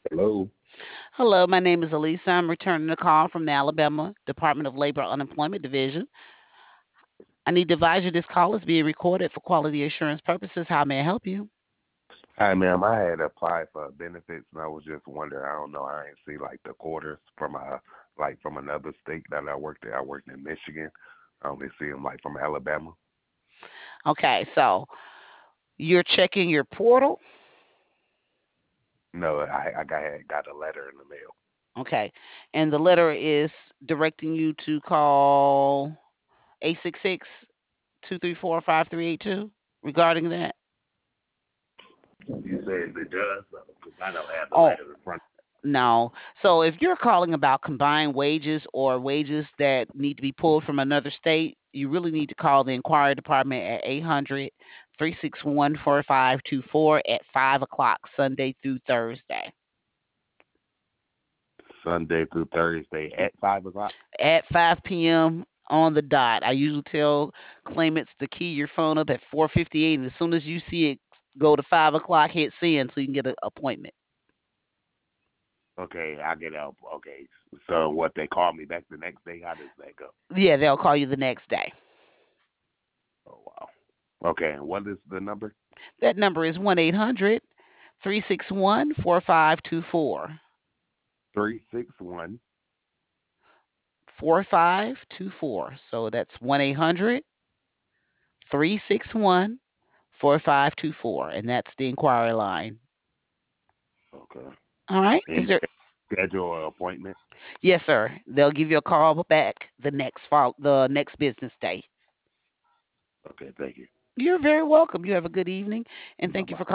Hello. Hello, my name is Elisa. I'm returning a call from the Alabama Department of Labor Unemployment Division. I need to advise you this call is being recorded for quality assurance purposes. How may I help you? Hi, ma'am. I had applied for benefits, and I was just wondering. I don't know. I ain't see like the quarters from from another state that I worked at. I worked in Michigan. I only see them like from Alabama. Okay, so you're checking your portal. No, I got a letter in the mail. Okay, and the letter is directing you to call 866-234-5382 regarding that. You said the judge, because I don't have the Oh, letter in front. no. So if you're calling about combined wages or wages that need to be pulled from another state, you really need to call the inquiry department at 800-361-4524 at 5 o'clock Sunday through Thursday. Sunday through Thursday at 5 o'clock. At 5 p.m. on the dot. I usually tell claimants to key your phone up at 4:58, and as soon as you see it go to 5 o'clock, hit send so you can get an appointment. Okay, I get up. Okay, so what? They call me back the next day. How does that go? Yeah, they'll call you the next day. Oh wow. Okay, and what is the number? That number is 1-800-361-4524. 361. 4524. So that's 1-800-361-4524. And that's the inquiry line. Okay. All right. And Is you there? schedule an appointment. Yes, sir. They'll give you a call back the next business day. Okay, thank you. You're very welcome. You have a good evening, and Bye thank you bye. for